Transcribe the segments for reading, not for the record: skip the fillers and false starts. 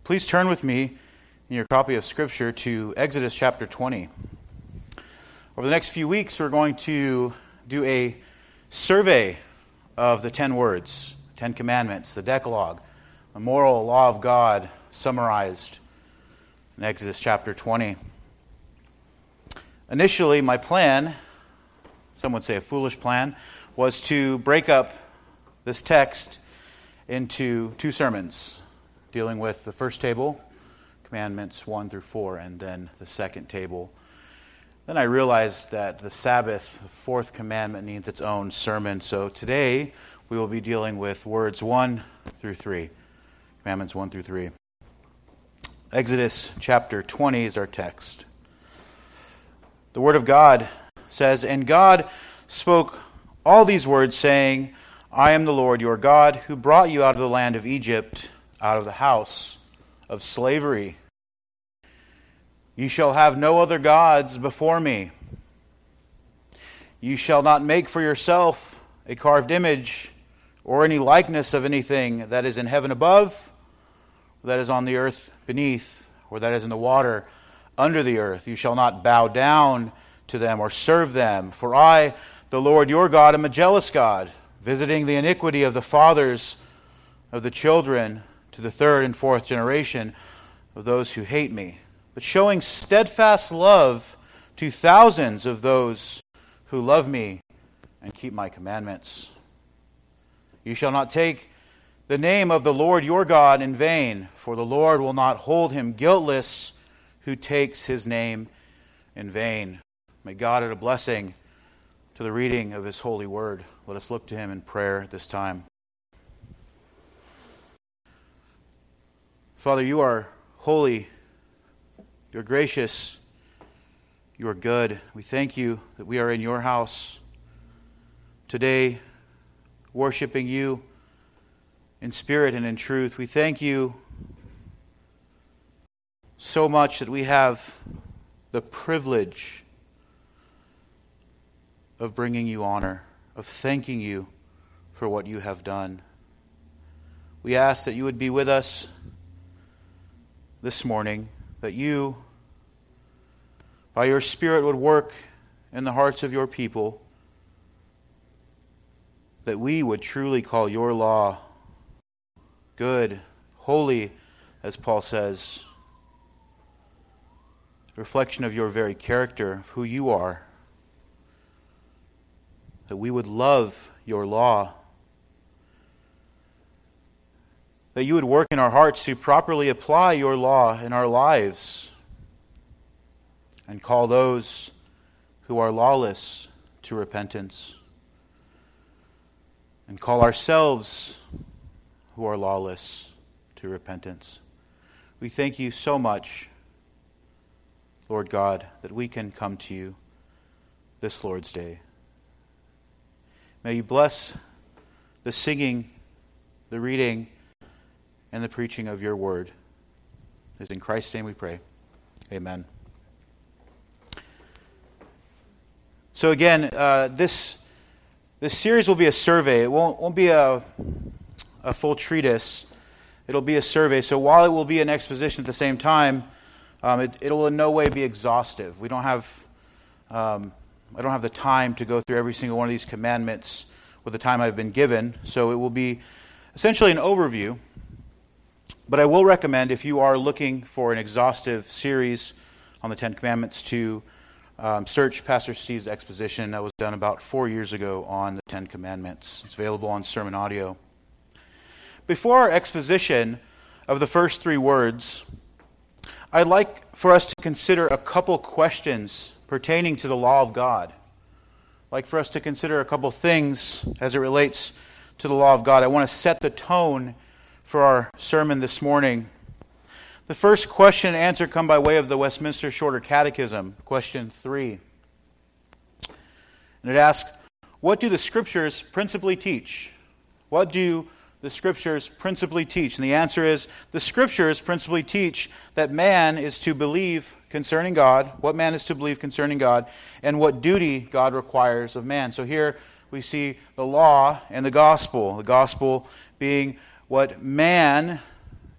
Please turn with me in your copy of Scripture to Exodus chapter 20. Over the next few weeks, we're going to do a survey of the 10 words, 10 commandments, the Decalogue, the moral law of God summarized in Exodus chapter 20. Initially, my plan, some would say a foolish plan, was to break up this text into two sermons, dealing with the first table, commandments 1 through 4, and then the second table. Then I realized that the Sabbath, the fourth commandment, needs its own sermon. So today we will be dealing with words 1 through 3, commandments 1 through 3. Exodus chapter 20 is our text. The Word of God says, "And God spoke all these words, saying, I am the Lord your God, who brought you out of the land of Egypt, out of the house of slavery. You shall have no other gods before me. You shall not make for yourself a carved image or any likeness of anything that is in heaven above, or that is on the earth beneath, or that is in the water under the earth. You shall not bow down to them or serve them. For I, the Lord your God, am a jealous God, visiting the iniquity of the fathers of the children to the third and fourth generation of those who hate me, but showing steadfast love to thousands of those who love me and keep my commandments. You shall not take the name of the Lord your God in vain, for the Lord will not hold him guiltless who takes his name in vain." May God add a blessing to the reading of his holy word. Let us look to him in prayer at this time. Father, you are holy, you are gracious, you are good. We thank you that we are in your house today, worshiping you in spirit and in truth. We thank you so much that we have the privilege of bringing you honor, of thanking you for what you have done. We ask that you would be with us this morning, that you, by your Spirit, would work in the hearts of your people, that we would truly call your law good, holy, as Paul says, a reflection of your very character, of who you are, that we would love your law, that you would work in our hearts to properly apply your law in our lives and call those who are lawless to repentance, and call ourselves who are lawless to repentance. We thank you so much, Lord God, that we can come to you this Lord's Day. May you bless the singing, the reading, and the preaching of your word. It is in Christ's name we pray. Amen. So again, this series will be a survey. It won't be a full treatise. It'll be a survey. So while it will be an exposition at the same time, it'll in no way be exhaustive. I don't have the time to go through every single one of these commandments with the time I've been given. So it will be essentially an overview. But I will recommend, if you are looking for an exhaustive series on the Ten Commandments, to search Pastor Steve's exposition that was done about 4 years ago on the Ten Commandments. It's available on Sermon Audio. Before our exposition of the first three words, I'd like for us to consider a couple questions pertaining to the law of God. I'd like for us to consider a couple things as it relates to the law of God. I want to set the tone for our sermon this morning. The first question and answer come by way of the Westminster Shorter Catechism, question 3. And it asks, what do the Scriptures principally teach? What do the Scriptures principally teach? And the answer is, the Scriptures principally teach that man is to believe concerning God, what man is to believe concerning God, and what duty God requires of man. So here we see the law and the gospel being what man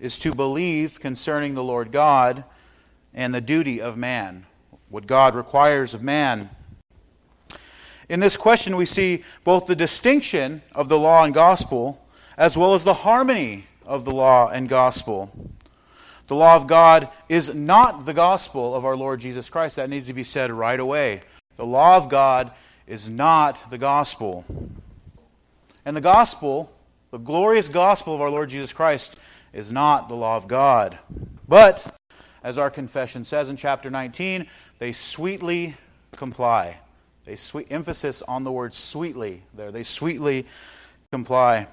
is to believe concerning the Lord God and the duty of man, what God requires of man. In this question, we see both the distinction of the law and gospel, as well as the harmony of the law and gospel. The law of God is not the gospel of our Lord Jesus Christ. That needs to be said right away. The law of God is not the gospel. And the gospel, the glorious gospel of our Lord Jesus Christ, is not the law of God. But, as our confession says in chapter 19, they sweetly comply. Emphasis on the word sweetly there. They sweetly comply.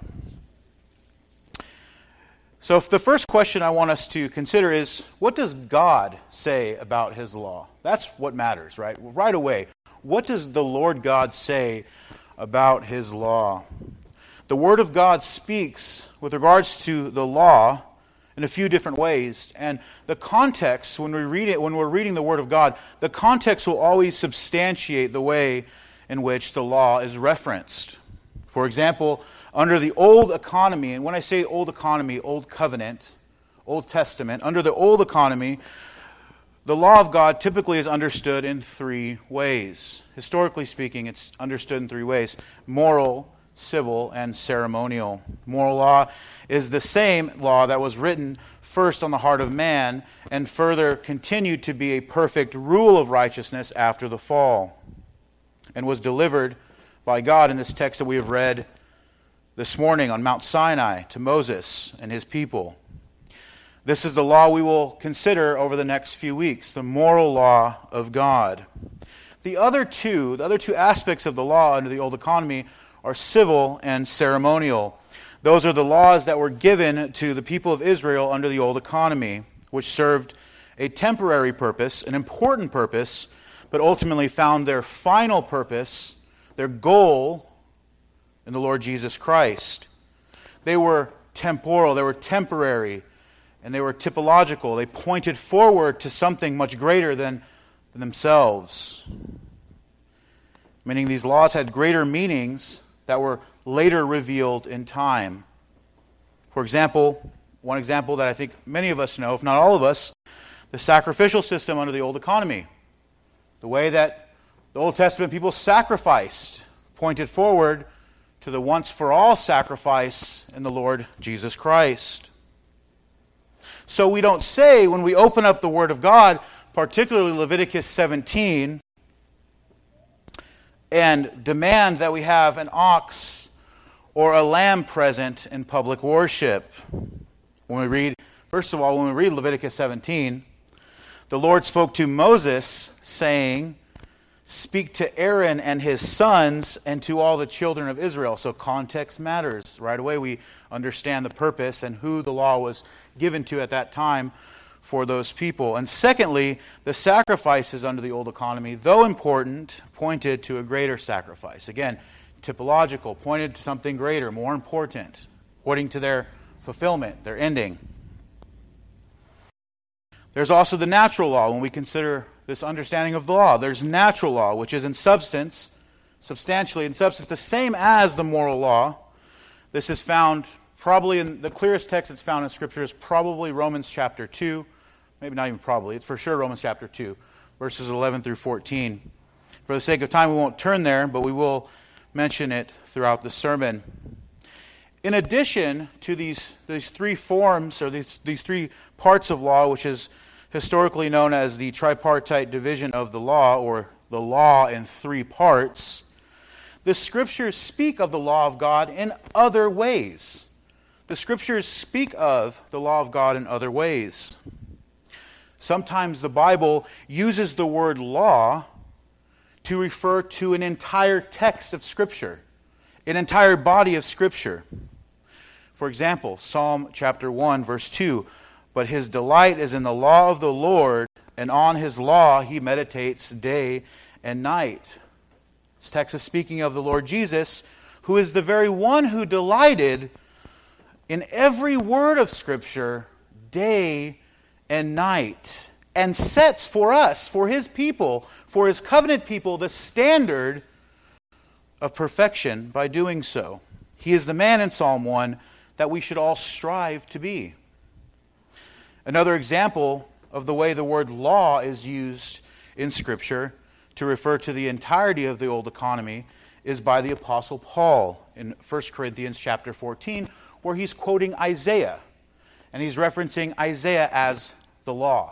So if the first question I want us to consider is, what does God say about His law? That's what matters, right? Right away. What does the Lord God say about His law? The Word of God speaks with regards to the law in a few different ways. And the context, when we read it, when we're reading the Word of God, the context will always substantiate the way in which the law is referenced. For example, under the old economy, and when I say old economy, old covenant, Old Testament, under the old economy, the law of God typically is understood in three ways. Historically speaking, it's understood in three ways: moral, civil, and ceremonial. Moral law is the same law that was written first on the heart of man and further continued to be a perfect rule of righteousness after the fall, and was delivered by God in this text that we have read this morning on Mount Sinai to Moses and his people. This is the law we will consider over the next few weeks, the moral law of God. The other two aspects of the law under the old economy are civil and ceremonial. Those are the laws that were given to the people of Israel under the old economy, which served a temporary purpose, an important purpose, but ultimately found their final purpose, their goal, in the Lord Jesus Christ. They were temporal, they were temporary, and they were typological. They pointed forward to something much greater than themselves. Meaning these laws had greater meanings that were later revealed in time. For example, one example that I think many of us know, if not all of us, the sacrificial system under the old economy. The way that the Old Testament people sacrificed pointed forward to the once-for-all sacrifice in the Lord Jesus Christ. So we don't say, when we open up the Word of God, particularly Leviticus 17, and demand that we have an ox or a lamb present in public worship. First of all, when we read Leviticus 17, the Lord spoke to Moses, saying, "Speak to Aaron and his sons and to all the children of Israel." So context matters. Right away we understand the purpose and who the law was given to at that time for those people. And secondly, the sacrifices under the old economy, though important, pointed to a greater sacrifice. Again, typological, pointed to something greater, more important, pointing to their fulfillment, their ending. There's also the natural law. When we consider this understanding of the law, there's natural law, which is substantially in substance, the same as the moral law. This is found probably in the clearest text it's found in Scripture is probably Romans chapter 2. Maybe not even probably. It's for sure Romans chapter 2, verses 11 through 14. For the sake of time, we won't turn there, but we will mention it throughout the sermon. In addition to these three forms, or these three parts of law, which is historically known as the tripartite division of the law, or the law in three parts, the Scriptures speak of the law of God in other ways. The Scriptures speak of the law of God in other ways. Sometimes the Bible uses the word law to refer to an entire text of Scripture, an entire body of Scripture. For example, Psalm chapter 1, verse 2, "But his delight is in the law of the Lord, and on his law he meditates day and night." This text is speaking of the Lord Jesus, who is the very one who delighted in every word of Scripture day and night, and sets for us, for his people, for his covenant people, the standard of perfection by doing so. He is the man in Psalm 1 that we should all strive to be. Another example of the way the word law is used in Scripture to refer to the entirety of the Old Economy is by the Apostle Paul in 1 Corinthians chapter 14, where he's quoting Isaiah, and he's referencing Isaiah as the law.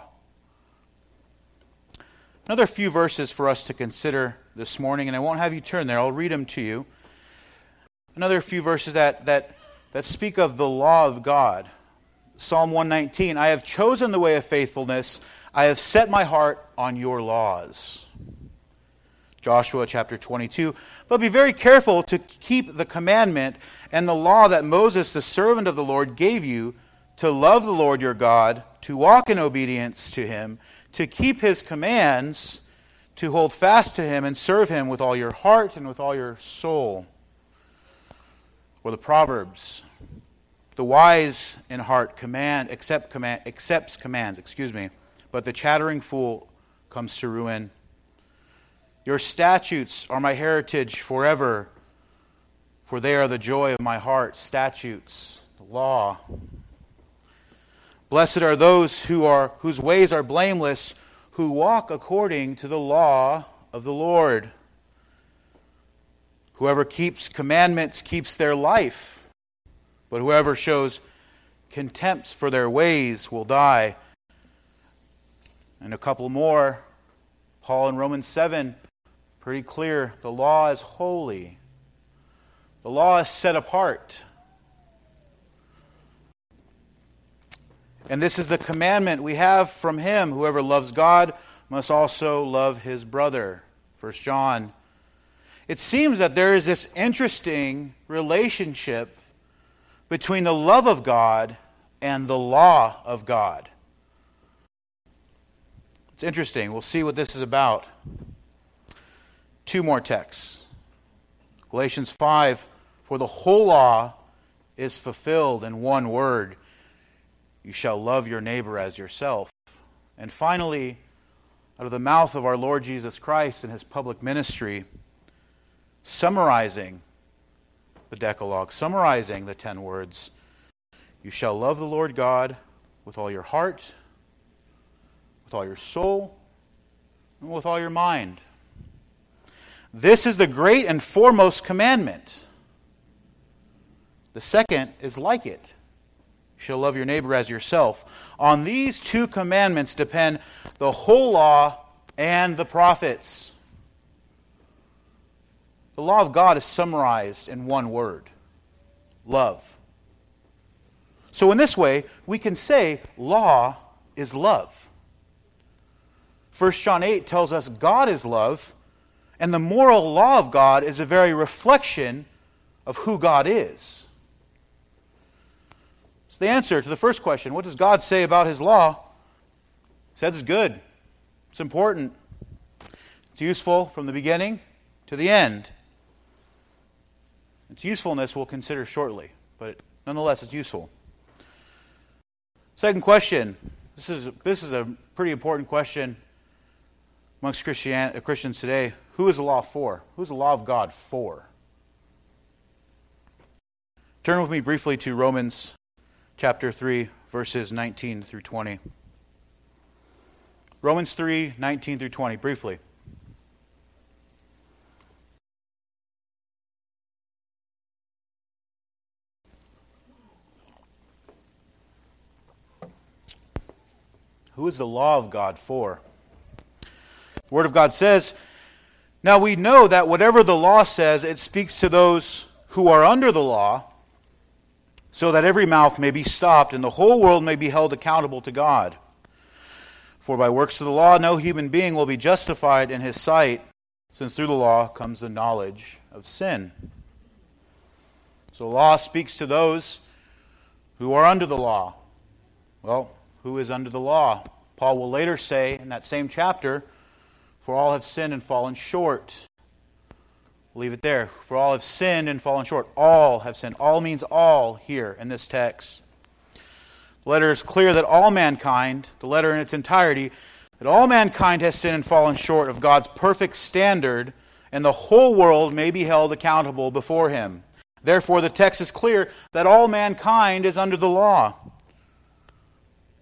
Another few verses for us to consider this morning, and I won't have you turn there. I'll read them to you. Another few verses that speak of the law of God. Psalm 119, I have chosen the way of faithfulness. I have set my heart on your laws. Joshua chapter 22, but be very careful to keep the commandment and the law that Moses, the servant of the Lord, gave you, to love the Lord your God, to walk in obedience to him, to keep his commands, to hold fast to him and serve him with all your heart and with all your soul. Or the Proverbs, the wise in heart accepts commands, but the chattering fool comes to ruin. Your statutes are my heritage forever, for they are the joy of my heart. Statutes, the law. Blessed are those whose ways are blameless, who walk according to the law of the Lord. Whoever keeps commandments keeps their life, but whoever shows contempt for their ways will die. And a couple more. Paul in Romans 7, pretty clear. The law is holy. The law is set apart. And this is the commandment we have from him. Whoever loves God must also love his brother. 1 John. It seems that there is this interesting relationship between the love of God and the law of God. It's interesting. We'll see what this is about. Two more texts. Galatians 5, for the whole law is fulfilled in one word. You shall love your neighbor as yourself. And finally, out of the mouth of our Lord Jesus Christ in his public ministry, summarizing the Decalogue, summarizing the 10 words, you shall love the Lord God with all your heart, with all your soul, and with all your mind. This is the great and foremost commandment. The second is like it. You shall love your neighbor as yourself. On these two commandments depend the whole law and the prophets. The law of God is summarized in one word: love. So in this way, we can say law is love. 1 John 8 tells us God is love, and the moral law of God is a very reflection of who God is. So the answer to the first question, what does God say about his law? He says it's good. It's important. It's useful from the beginning to the end. Its usefulness we'll consider shortly, but nonetheless it's useful. Second question. This is a pretty important question amongst Christians today. Who is the law for? Who is the law of God for? Turn with me briefly to Romans chapter 3, verses 19 through 20. Romans 3, 19 through 20, briefly. Who is the law of God for? The Word of God says, now we know that whatever the law says, it speaks to those who are under the law, so that every mouth may be stopped and the whole world may be held accountable to God. For by works of the law, no human being will be justified in his sight, since through the law comes the knowledge of sin. So the law speaks to those who are under the law. Well, who is under the law? Paul will later say in that same chapter, for all have sinned and fallen short. We'll leave it there. For all have sinned and fallen short. All have sinned. All means all here in this text. The letter is clear that all mankind, the letter in its entirety, that all mankind has sinned and fallen short of God's perfect standard, and the whole world may be held accountable before him. Therefore, the text is clear that all mankind is under the law.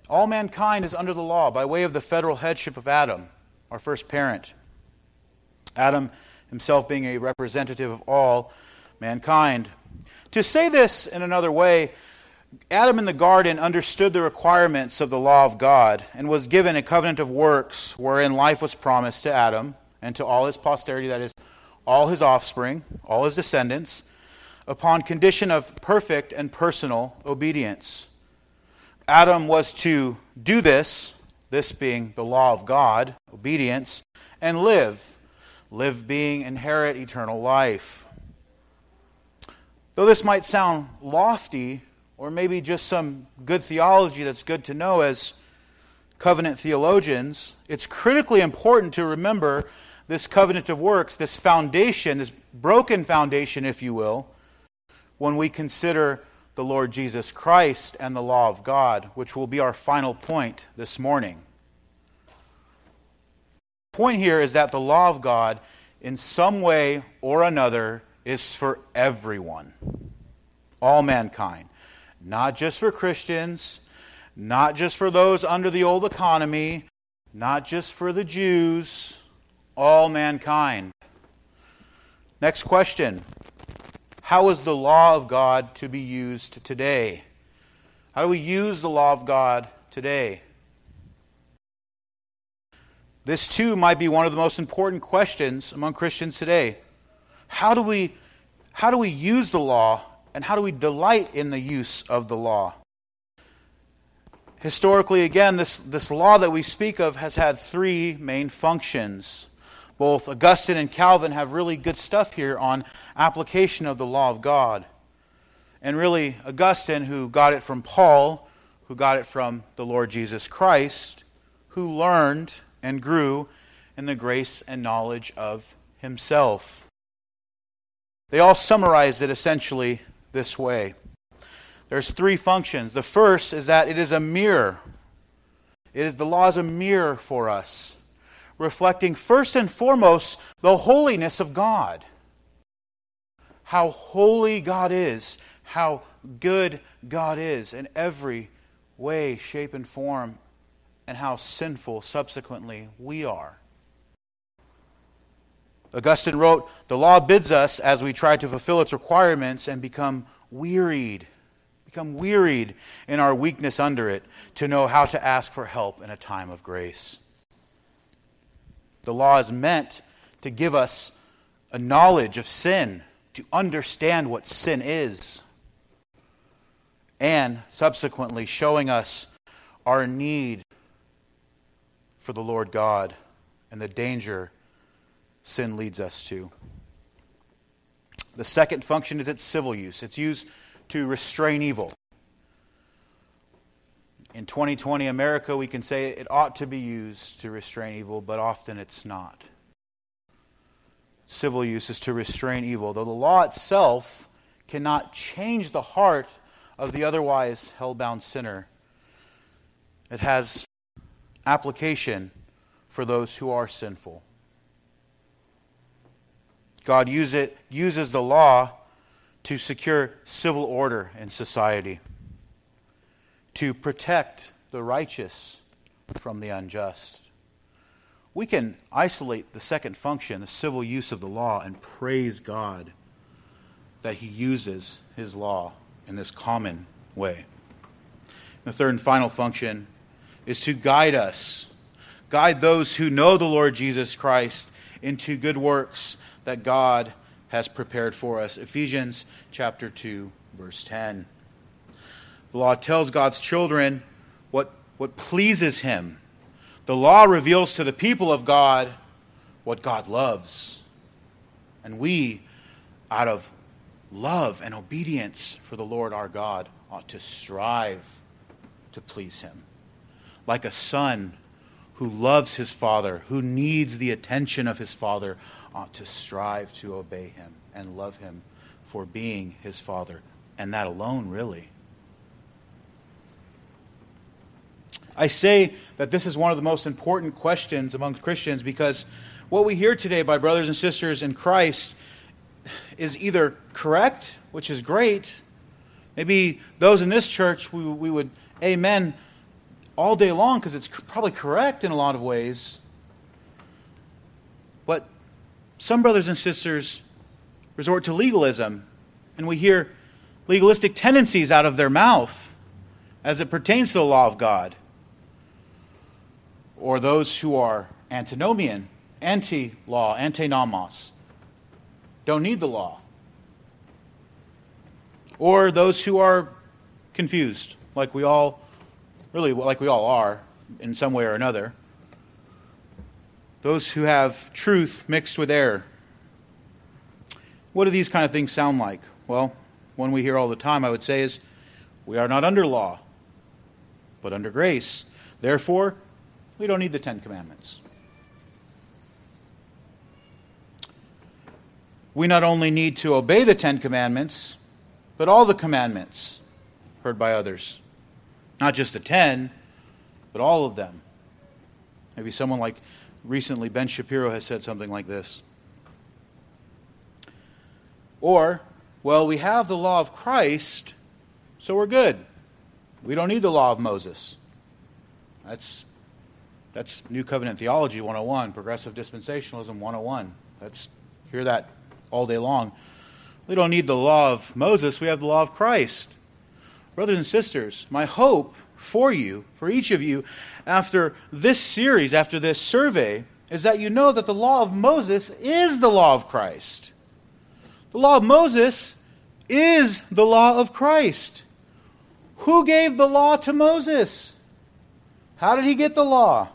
All mankind is under the law by way of the federal headship of Adam, our first parent. Adam himself being a representative of all mankind. To say this in another way, Adam in the garden understood the requirements of the law of God and was given a covenant of works wherein life was promised to Adam and to all his posterity, that is, all his offspring, all his descendants, upon condition of perfect and personal obedience. Adam was to do this being the law of God, obedience, and live being inherit eternal life. Though this might sound lofty, or maybe just some good theology that's good to know as covenant theologians, it's critically important to remember this covenant of works, this foundation, this broken foundation, if you will, when we consider the Lord Jesus Christ and the law of God, which will be our final point this morning. The point here is that the law of God, in some way or another, is for everyone, all mankind. Not just for Christians, not just for those under the old economy, not just for the Jews, all mankind. Next question. How is the law of God to be used today? How do we use the law of God today? This too might be one of the most important questions among Christians today. How do we use the law? And how do we delight in the use of the law? Historically, again, this law that we speak of has had three main functions. Both Augustine and Calvin have really good stuff here on application of the law of God. And really, Augustine, who got it from Paul, who got it from the Lord Jesus Christ, who learned and grew in the grace and knowledge of himself. They all summarize it essentially this way. There's three functions. The first is that it is a mirror. The law is a mirror for us, reflecting first and foremost the holiness of God. How holy God is, how good God is in every way, shape, and form, and how sinful subsequently we are. Augustine wrote, "The law bids us, as we try to fulfill its requirements and become wearied in our weakness under it, to know how to ask for help in a time of grace." The law is meant to give us a knowledge of sin, to understand what sin is, and subsequently showing us our need for the Lord God and the danger sin leads us to. The second function is its civil use. It's used to restrain evil. In 2020 America, we can say it ought to be used to restrain evil, but often it's not. Civil use is to restrain evil, though the law itself cannot change the heart of the otherwise hell-bound sinner. It has application for those who are sinful. God uses the law to secure civil order in society, to protect the righteous from the unjust. We can isolate the second function, the civil use of the law, and praise God that He uses His law in this common way. The third and final function is to guide us, guide those who know the Lord Jesus Christ into good works that God has prepared for us. Ephesians chapter 2, verse 10. The law tells God's children what pleases Him. The law reveals to the people of God what God loves. And we, out of love and obedience for the Lord our God, ought to strive to please Him. Like a son who loves his father, who needs the attention of his father, ought to strive to obey Him and love Him for being his Father. And that alone, really. I say that this is one of the most important questions among Christians because what we hear today by brothers and sisters in Christ is either correct, which is great. Maybe those in this church, we would amen all day long because it's probably correct in a lot of ways. But some brothers and sisters resort to legalism, and we hear legalistic tendencies out of their mouth as it pertains to the law of God. Or those who are antinomian, anti-law, antinomos, don't need the law. Or those who are confused, like we all are in some way or another. Those who have truth mixed with error. What do these kind of things sound like? Well, one we hear all the time, I would say, is we are not under law, but under grace. Therefore, we don't need the 10 Commandments. We not only need to obey the 10 Commandments, but all the commandments heard by others. Not just the 10, but all of them. Maybe someone like recently Ben Shapiro has said something like this. Or, well, we have the law of Christ, so we're good. We don't need the law of Moses. That's New Covenant Theology 101, Progressive Dispensationalism 101. Hear that all day long. We don't need the law of Moses, we have the law of Christ. Brothers and sisters, my hope for you, for each of you, after this series, after this survey, is that you know that the law of Moses is the law of Christ. The law of Moses is the law of Christ. Who gave the law to Moses? How did he get the law?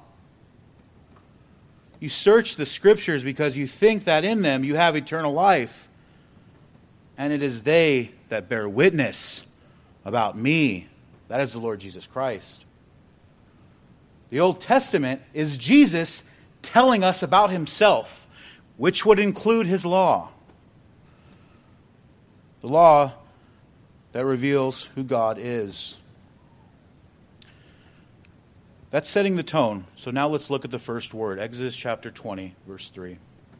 You search the Scriptures because you think that in them you have eternal life. And it is they that bear witness about me. That is the Lord Jesus Christ. The Old Testament is Jesus telling us about himself, which would include his law. The law that reveals who God is. That's setting the tone. So now let's look at the first word. Exodus chapter 20, verse 3.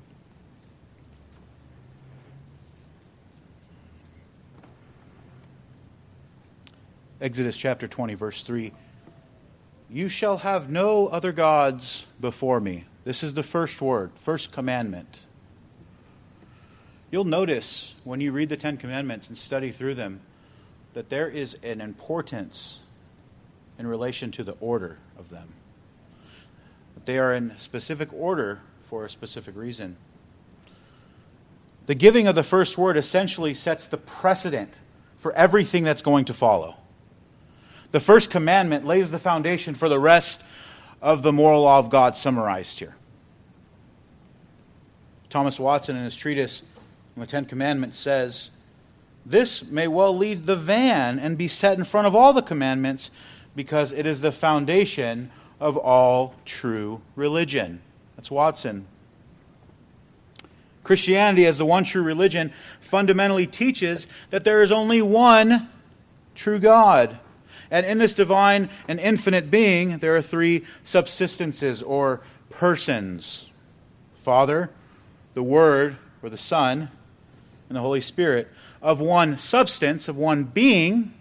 Exodus chapter 20, verse 3. You shall have no other gods before me. This is the first word, first commandment. You'll notice when you read the 10 Commandments and study through them that there is an importance in relation to the order of them. That they are in specific order for a specific reason. The giving of the first word essentially sets the precedent for everything that's going to follow. The first commandment lays the foundation for the rest of the moral law of God summarized here. Thomas Watson in his treatise on the 10 Commandments says, this may well lead the van and be set in front of all the commandments because it is the foundation of all true religion. That's Watson. Christianity, as the one true religion, fundamentally teaches that there is only one true God. And in this divine and infinite being, there are three subsistences or persons. Father, the Word, or the Son, and the Holy Spirit, of one substance, of one being,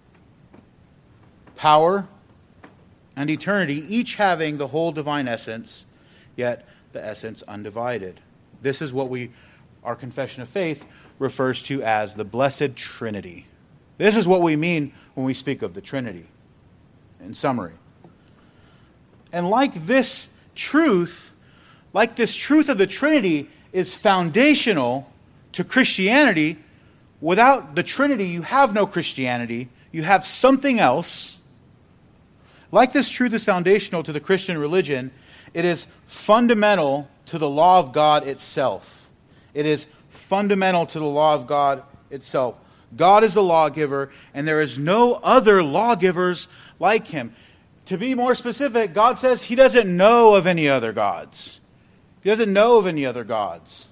power, and eternity, each having the whole divine essence, yet the essence undivided. This is what our confession of faith refers to as the Blessed Trinity. This is what we mean when we speak of the Trinity, in summary. And like this truth of the Trinity is foundational to Christianity, without the Trinity you have no Christianity, you have something else. Like this truth is foundational to the Christian religion, it is fundamental to the law of God itself. It is fundamental to the law of God itself. God is the lawgiver, and there is no other lawgivers like him. To be more specific, God says he doesn't know of any other gods. He doesn't know of any other gods.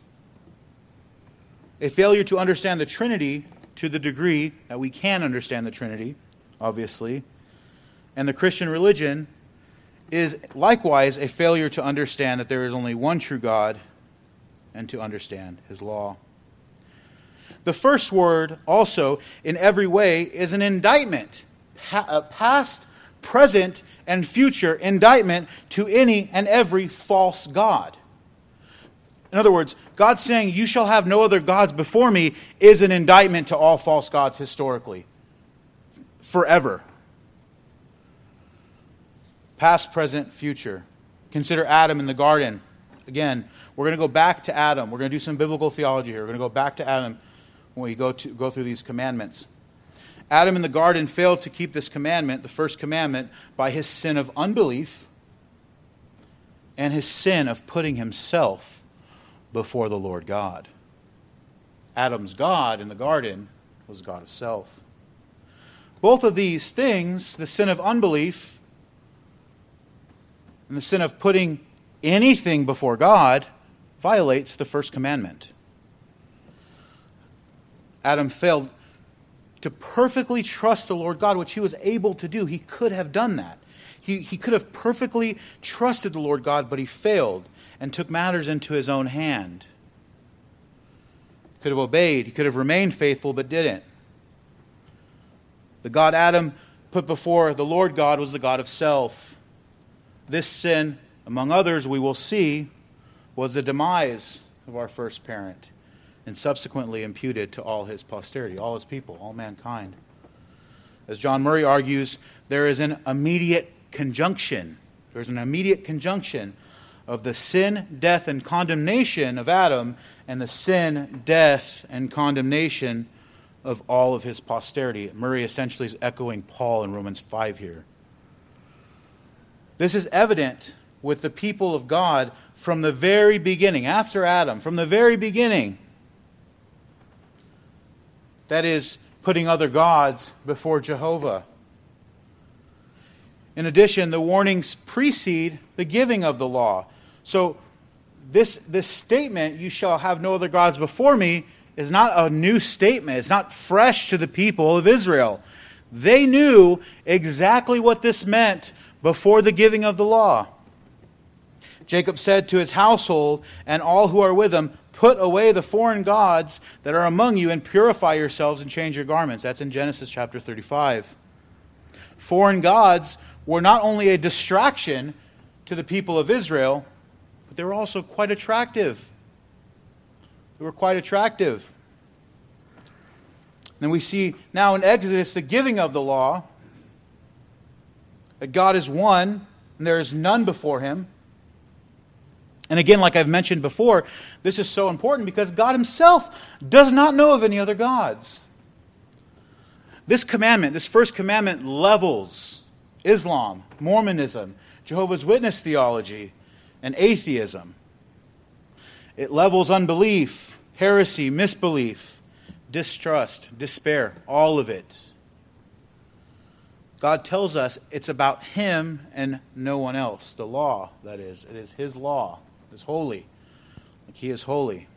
A failure to understand the Trinity to the degree that we can understand the Trinity, obviously, and the Christian religion is likewise a failure to understand that there is only one true God and to understand his law. The first word also, in every way, is an indictment, past, present, and future indictment to any and every false god. In other words, God saying, "You shall have no other gods before me," is an indictment to all false gods historically. Forever. Past, present, future. Consider Adam in the garden. Again, we're going to go back to Adam. We're going to do some biblical theology here. We're going to go back to Adam when we go through these commandments. Adam in the garden failed to keep this commandment, the first commandment, by his sin of unbelief and his sin of putting himself before the Lord God. Adam's God in the garden was God of self. Both of these things, the sin of unbelief and the sin of putting anything before God, violates the first commandment. Adam failed to perfectly trust the Lord God, which he was able to do. He could have done that. He could have perfectly trusted the Lord God, but he failed and took matters into his own hand. He could have obeyed. He could have remained faithful, but didn't. The God Adam put before the Lord God was the God of self. This sin, among others, we will see, was the demise of our first parent, and subsequently imputed to all his posterity, all his people, all mankind. As John Murray argues, there is an immediate conjunction. There's an immediate conjunction of the sin, death, and condemnation of Adam and the sin, death, and condemnation of all of his posterity. Murray essentially is echoing Paul in Romans 5 here. This is evident with the people of God from the very beginning, after Adam, from the very beginning. That is, putting other gods before Jehovah. In addition, the warnings precede the giving of the law. So this statement, "You shall have no other gods before me," is not a new statement. It's not fresh to the people of Israel. They knew exactly what this meant before the giving of the law. Jacob said to his household and all who are with him, "Put away the foreign gods that are among you and purify yourselves and change your garments." That's in Genesis chapter 35. Foreign gods were not only a distraction to the people of Israel, but they were also quite attractive. They were quite attractive. Then we see now in Exodus the giving of the law, that God is one and there is none before him. And again, like I've mentioned before, this is so important because God himself does not know of any other gods. This commandment, this first commandment, levels Islam, Mormonism, Jehovah's Witness theology, and atheism. It levels unbelief, heresy, misbelief, distrust, despair, all of it. God tells us it's about him and no one else. The law, that is. It is his law. It is holy. Like he is holy.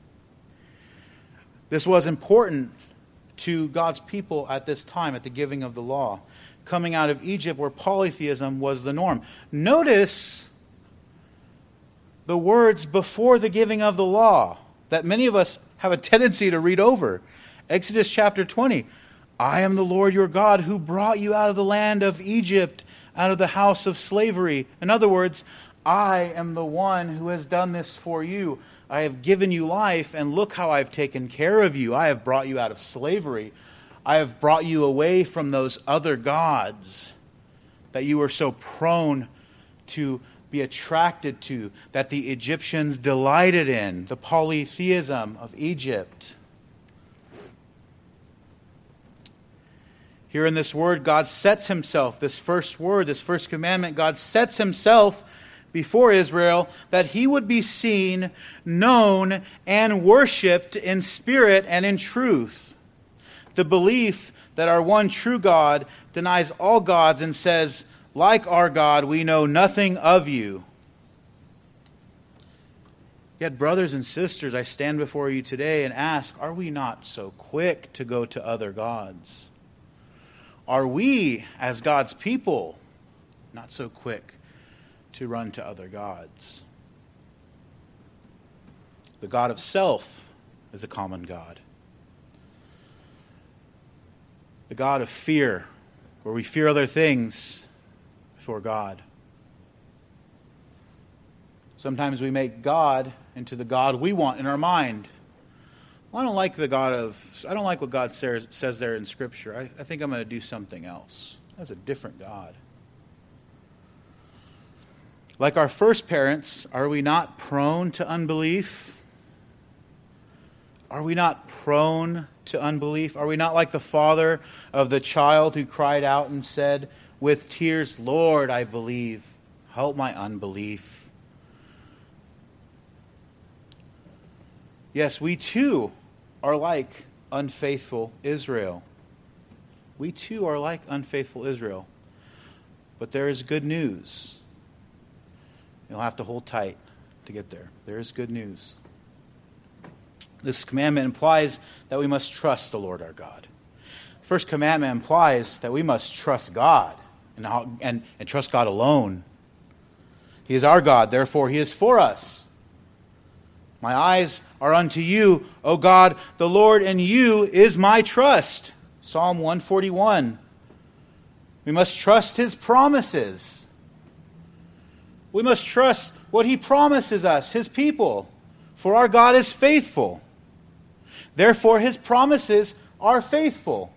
This was important to God's people at this time, at the giving of the law. Coming out of Egypt where polytheism was the norm. Notice the words before the giving of the law that many of us have a tendency to read over. Exodus chapter 20. "I am the Lord your God who brought you out of the land of Egypt, out of the house of slavery." In other words, I am the one who has done this for you. I have given you life, and look how I've taken care of you. I have brought you out of slavery. I have brought you away from those other gods that you were so prone to be attracted to, that the Egyptians delighted in, the polytheism of Egypt. Here in this word, God sets himself, this first word, this first commandment, God sets himself before Israel that he would be seen, known, and worshipped in spirit and in truth. The belief that our one true God denies all gods and says, "Like our God, we know nothing of you." Yet, brothers and sisters, I stand before you today and ask, are we not so quick to go to other gods? Are we, as God's people, not so quick to run to other gods? The God of self is a common God. The God of fear, where we fear other things, before God. Sometimes we make God into the God we want in our mind. Well, I don't like what God says there in Scripture. I think I'm going to do something else. That's a different God. Like our first parents, are we not prone to unbelief? Are we not prone to unbelief? Are we not like the father of the child who cried out and said with tears, "Lord, I believe, help my unbelief"? Yes, we too are like unfaithful Israel. We too are like unfaithful Israel. But there is good news. You'll have to hold tight to get there. There is good news. This commandment implies that we must trust the Lord our God. The first commandment implies that we must trust God and trust God alone. He is our God, therefore He is for us. My eyes are unto you, O God, the Lord, and you is my trust. Psalm 141. We must trust His promises. We must trust what He promises us, His people. For our God is faithful. Therefore, His promises are faithful.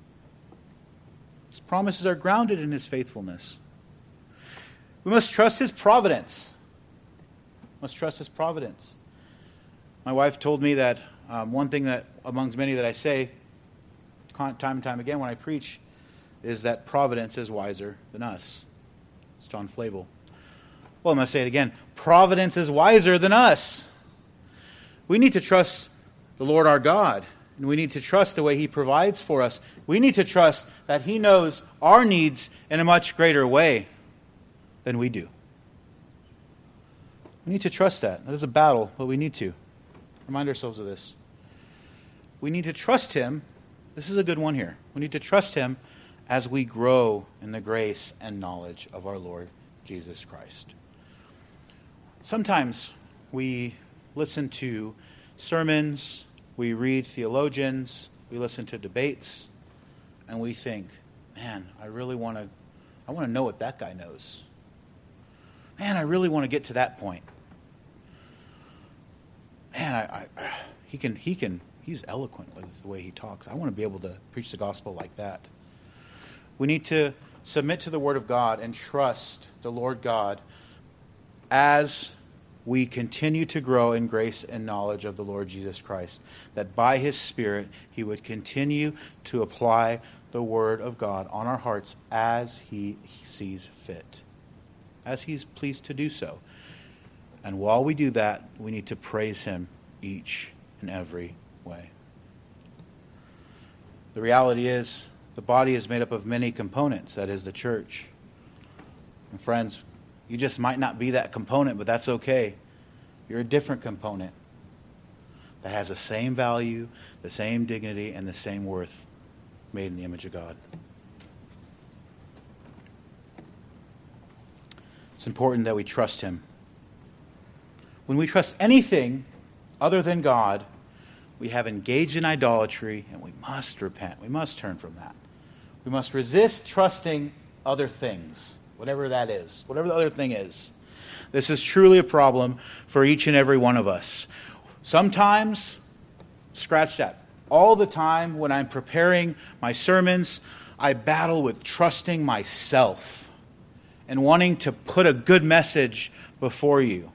His promises are grounded in His faithfulness. We must trust His providence. We must trust His providence. My wife told me that one thing that, amongst many that I say time and time again when I preach, is that providence is wiser than us. It's John Flavel. Well, I'm going to say it again. Providence is wiser than us. We need to trust the Lord our God, and we need to trust the way He provides for us. We need to trust that He knows our needs in a much greater way than we do. We need to trust that. That is a battle, but we need to remind ourselves of this. We need to trust Him. This is a good one here. We need to trust Him as we grow in the grace and knowledge of our Lord Jesus Christ. Sometimes we listen to sermons, we read theologians, we listen to debates, and we think, man, I want to know what that guy knows. Man, I really want to get to that point. Man, he's eloquent with the way he talks. I want to be able to preach the gospel like that. We need to submit to the Word of God and trust the Lord God as we continue to grow in grace and knowledge of the Lord Jesus Christ, that by His Spirit He would continue to apply the Word of God on our hearts as He sees fit, as He's pleased to do so. And while we do that, we need to praise Him each and every way. The reality is, the body is made up of many components, that is the church. And friends, you just might not be that component, but that's okay. You're a different component that has the same value, the same dignity, and the same worth, made in the image of God. It's important that we trust Him. When we trust anything other than God, we have engaged in idolatry, and we must repent. We must turn from that. We must resist trusting other things, whatever that is, whatever the other thing is. This is truly a problem for each and every one of us. Sometimes, scratch that, all the time when I'm preparing my sermons, I battle with trusting myself and wanting to put a good message before you.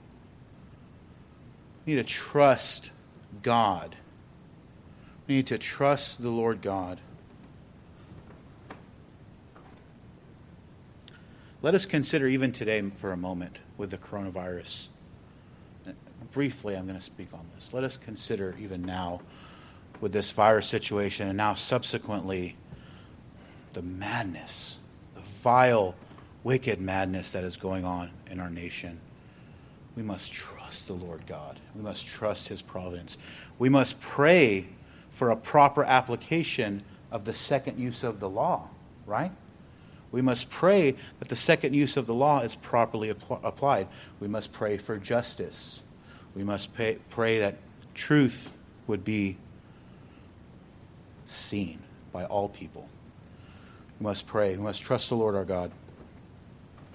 We need to trust God. We need to trust the Lord God. Let us consider even today for a moment with the coronavirus. Briefly, I'm going to speak on this. Let us consider even now with this virus situation and now subsequently the madness, the vile, wicked madness that is going on in our nation. We must trust the Lord God. We must trust His providence. We must pray for a proper application of the second use of the law, right? We must pray that the second use of the law is properly applied. We must pray for justice. We must pray that truth would be seen by all people. We must pray. We must trust the Lord our God.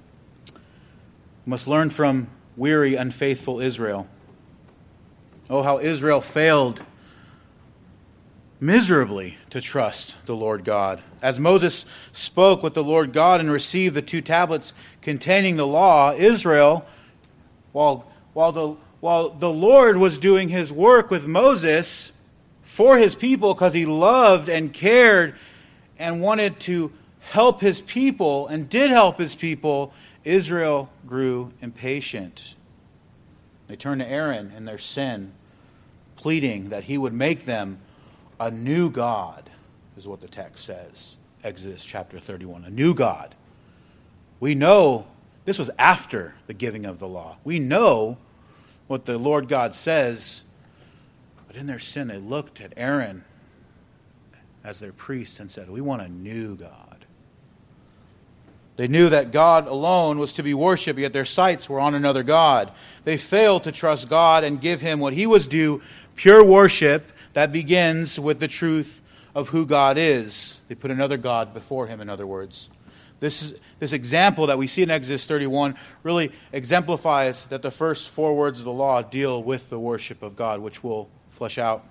We must learn from weary, unfaithful Israel. Oh, how Israel failed miserably to trust the Lord God. As Moses spoke with the Lord God and received the 2 tablets containing the law, Israel, while the Lord was doing his work with Moses for his people because he loved and cared and wanted to help his people and did help his people, Israel grew impatient. They turned to Aaron in their sin, pleading that he would make them a new God, is what the text says. Exodus chapter 31. A new God. We know this was after the giving of the law. We know what the Lord God says, but in their sin they looked at Aaron as their priest and said, we want a new God. They knew that God alone was to be worshipped, yet their sights were on another God. They failed to trust God and give him what he was due, pure worship that begins with the truth of who God is. They put another God before him, in other words. This example that we see in Exodus 31 really exemplifies that the first 4 words of the law deal with the worship of God, which we'll flesh out.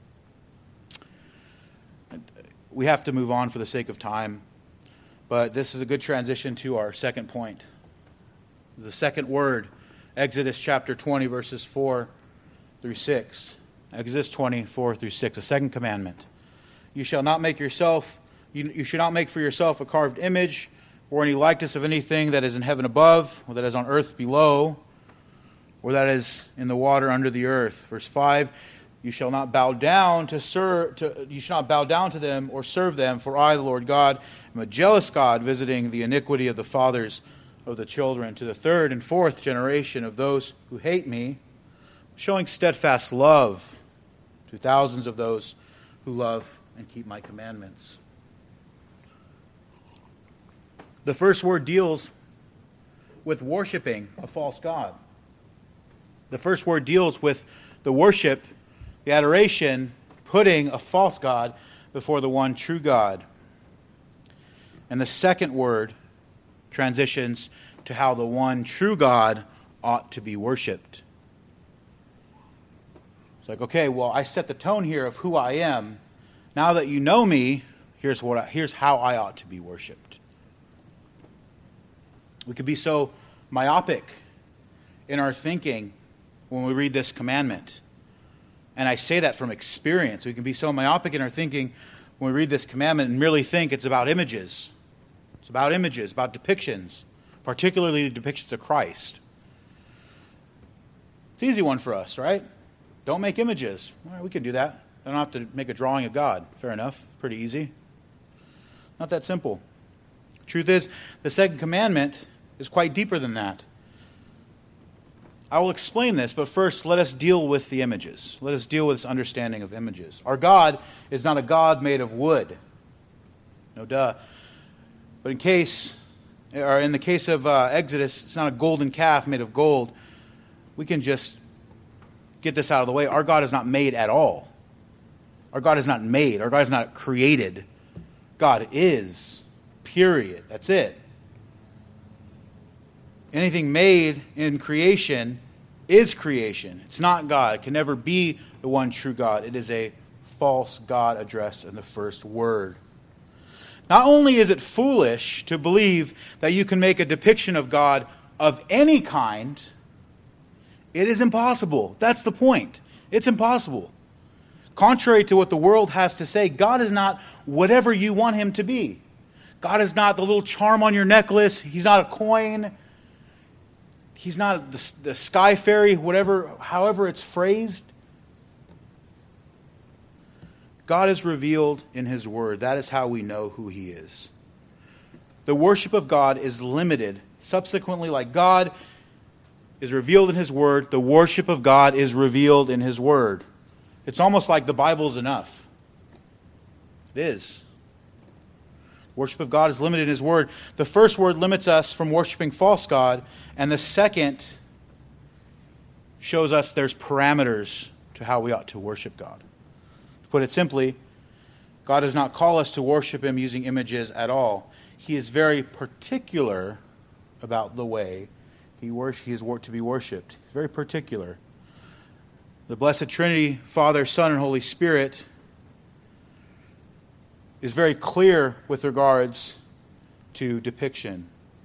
We have to move on for the sake of time, but this is a good transition to our second point. The second word, Exodus chapter 20, verses 4 through 6. Exodus 20, 4 through 6, the second commandment. You shall not make yourself, you should not make for yourself a carved image or any likeness of anything that is in heaven above, or that is on earth below, or that is in the water under the earth. Verse 5, you shall not bow down to them or serve them, for I, the Lord God, am a jealous God, visiting the iniquity of the fathers of the children to the 3rd and 4th generation of those who hate me, showing steadfast love to thousands of those who love and keep my commandments. The first word deals with worshiping a false god. The first word deals with the worship, the adoration, putting a false god before the one true God. And the second word transitions to how the one true God ought to be worshipped. It's like, okay, well, I set the tone here of who I am. Now that you know me, here's how I ought to be worshipped. We could be so myopic in our thinking when we read this commandment. And I say that from experience. We can be so myopic in our thinking when we read this commandment and merely think it's about images. It's about images, about depictions, particularly the depictions of Christ. It's an easy one for us, right? Don't make images. Well, we can do that. I don't have to make a drawing of God. Fair enough. Pretty easy. Not that simple. Truth is, the second commandment is quite deeper than that. I will explain this, but first let us deal with the images. Let us deal with this understanding of images. Our God is not a God made of wood. No duh. But in the case of Exodus, it's not a golden calf made of gold. We can just get this out of the way. Our God is not made at all. Our God is not made. Our God is not created. God is. Period. That's it. Anything made in creation is creation. It's not God. It can never be the one true God. It is a false God addressed in the first word. Not only is it foolish to believe that you can make a depiction of God of any kind, it is impossible. That's the point. It's impossible. Contrary to what the world has to say, God is not whatever you want him to be. God is not the little charm on your necklace. He's not a coin. He's not the sky fairy, however it's phrased. God is revealed in his word. That is how we know who he is. The worship of God is limited. Subsequently, like God is revealed in his word, the worship of God is revealed in his word. It's almost like the Bible's enough. It is. Worship of God is limited in his word. The first word limits us from worshiping false God, and the second shows us there's parameters to how we ought to worship God. To put it simply, God does not call us to worship him using images at all. He is very particular about the way He is to be worshipped. He's very particular. The Blessed Trinity, Father, Son, and Holy Spirit, is very clear with regards to depiction.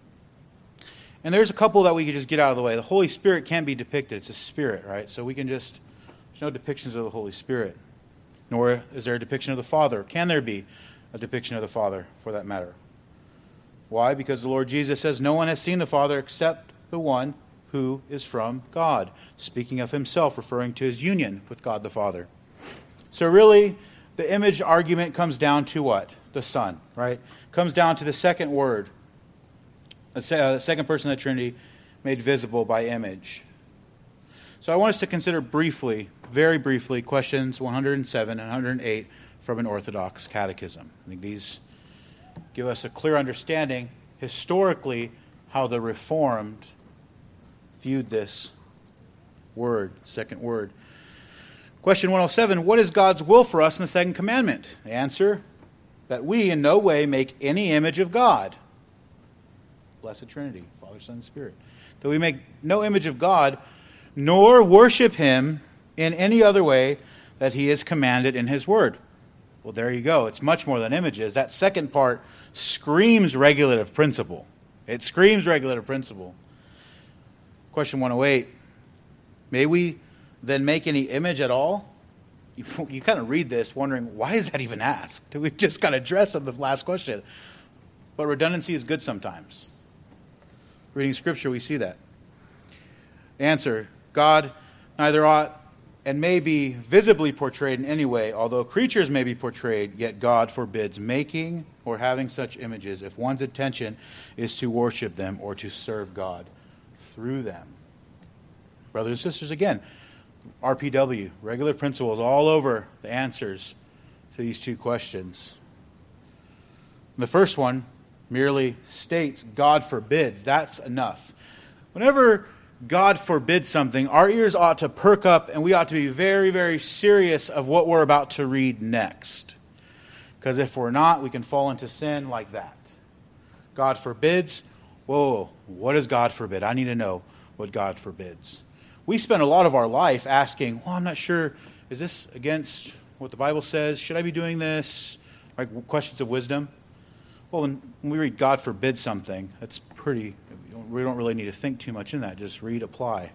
And there's a couple that we could just get out of the way. The Holy Spirit can't be depicted. It's a spirit, right? So we can just, there's no depictions of the Holy Spirit. Nor is there a depiction of the Father. Can there be a depiction of the Father, for that matter? Why? Because the Lord Jesus says, no one has seen the Father except the one who is from God. Speaking of himself, referring to his union with God the Father. So really, the image argument comes down to what? The Son, right? Comes down to the second word. The second person of the Trinity made visible by image. So I want us to consider briefly, very briefly, questions 107 and 108 from an Orthodox catechism. I think these give us a clear understanding, historically, how the Reformed viewed this word, second word. Question 107, what is God's will for us in the second commandment? The answer, that we in no way make any image of God. Blessed Trinity, Father, Son, and Spirit. That we make no image of God, nor worship him in any other way that he has commanded in his word. Well, there you go. It's much more than images. That second part screams regulative principle. It screams regulative principle. Question 108, may we then make any image at all? You kind of read this wondering, why is that even asked? We just got addressed in the last question. But redundancy is good sometimes. Reading Scripture, we see that. Answer, God neither ought and may be visibly portrayed in any way, although creatures may be portrayed, yet God forbids making or having such images if one's intention is to worship them or to serve God through them. Brothers and sisters, again, RPW, regular principles all over the answers to these two questions. The first one merely states, God forbids. That's enough. Whenever God forbids something, our ears ought to perk up and we ought to be very, very serious of what we're about to read next. Because if we're not, we can fall into sin like that. God forbids. Whoa, what does God forbid? I need to know what God forbids. We spend a lot of our life asking, well, I'm not sure, is this against what the Bible says? Should I be doing this? Like questions of wisdom. Well, when we read God forbids something, that's pretty, we don't really need to think too much in that. Just read, apply.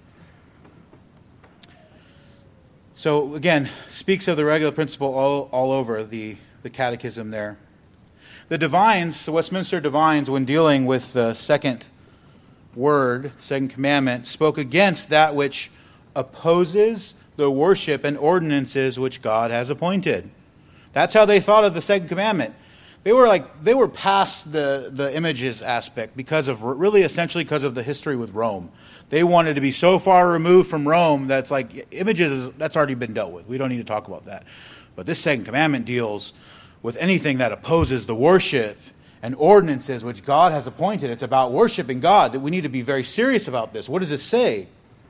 So again, speaks of the regular principle all over the catechism there. The divines, the Westminster divines, when dealing with the second word, second commandment, spoke against that which opposes the worship and ordinances which God has appointed. That's how they thought of the second commandment. They were past the images aspect because of essentially because of the history with Rome. They wanted to be so far removed from Rome that's like images, that's already been dealt with. We don't need to talk about that. But this second commandment deals with anything that opposes the worship and ordinances which God has appointed. It's about worshiping God. That we need to be very serious about this. What does it say?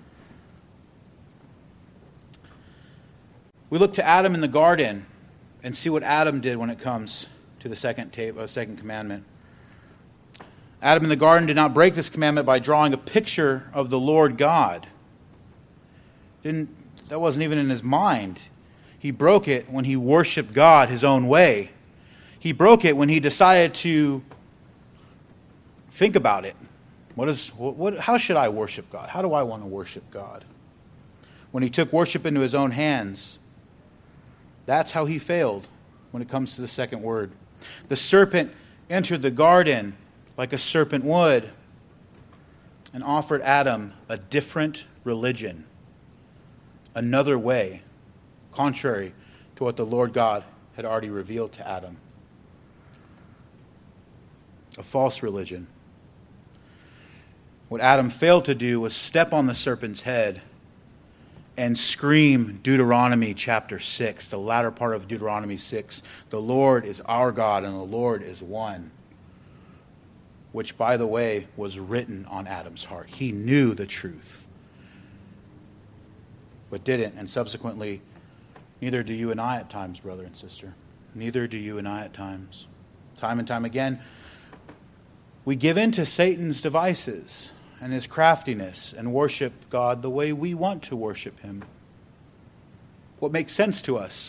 We look to Adam in the garden and see what Adam did when it comes to the second commandment. Adam in the garden did not break this commandment by drawing a picture of the Lord God. That wasn't even in his mind. He broke it when he worshiped God his own way. He broke it when he decided to think about it. How should I worship God? How do I want to worship God? When he took worship into his own hands, that's how he failed when it comes to the second word. The serpent entered the garden like a serpent would and offered Adam a different religion, another way, contrary to what the Lord God had already revealed to Adam. A false religion. What Adam failed to do was step on the serpent's head and scream Deuteronomy chapter 6, the latter part of Deuteronomy 6. The Lord is our God and the Lord is one. Which, by the way, was written on Adam's heart. He knew the truth, but didn't. And subsequently, neither do you and I at times, brother and sister. Neither do you and I at times. Time and time again, we give in to Satan's devices. and his craftiness and worship God the way we want to worship him. What makes sense to us.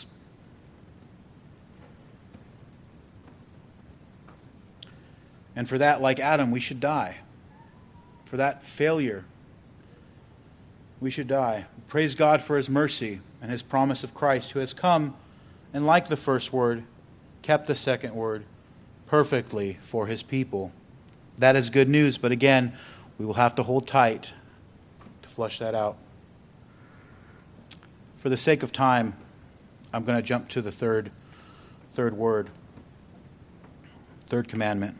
And for that, like Adam, we should die. For that failure, we should die. Praise God for his mercy and his promise of Christ, who has come and, like the first word, kept the second word perfectly for his people. That is good news, but again, we will have to hold tight to flush that out. For the sake of time, I'm going to jump to the third word, third commandment.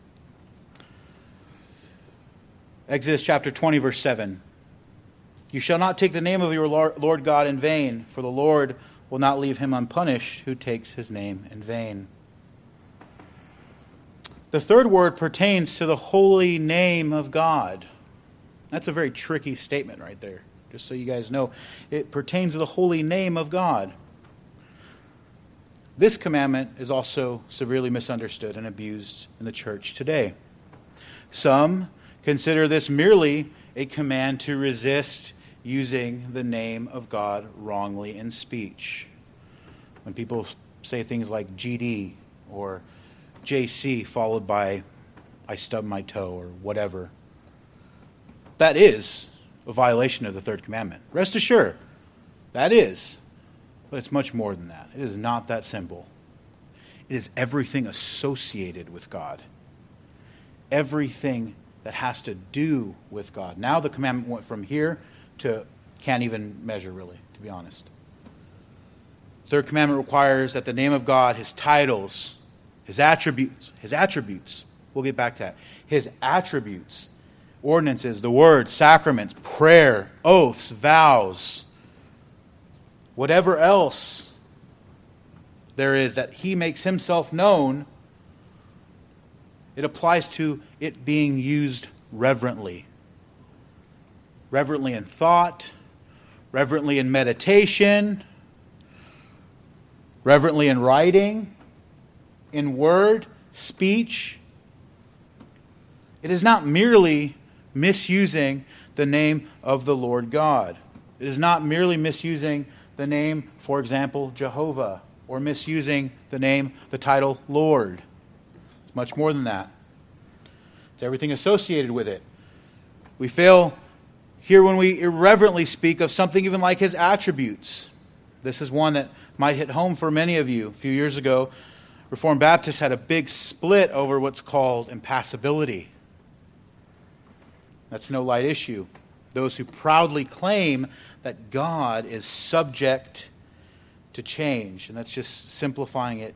Exodus chapter 20, verse 7. You shall not take the name of your Lord God in vain, for the Lord will not leave him unpunished who takes his name in vain. The third word pertains to the holy name of God. That's a very tricky statement right there, just so you guys know. It pertains to the holy name of God. This commandment is also severely misunderstood and abused in the church today. Some consider this merely a command to resist using the name of God wrongly in speech. When people say things like GD or JC followed by I stubbed my toe or whatever, that is a violation of the third commandment. Rest assured, that is. But it's much more than that. It is not that simple. It is everything associated with God. Everything that has to do with God. Now the commandment went from here to can't even measure, really, to be honest. Third commandment requires that the name of God, his titles, his attributes, we'll get back to that. His attributes, ordinances, the word, sacraments, prayer, oaths, vows, whatever else there is that he makes himself known, it applies to it being used reverently. Reverently in thought, reverently in meditation, reverently in writing, in word, speech. It is not merely misusing the name of the Lord God. It is not merely misusing the name, for example, Jehovah, or misusing the title Lord. It's much more than that. It's everything associated with it. We fail here when we irreverently speak of something even like his attributes. This is one that might hit home for many of you. A few years ago, Reformed Baptists had a big split over what's called impassibility. That's no light issue. Those who proudly claim that God is subject to change. And that's just simplifying it.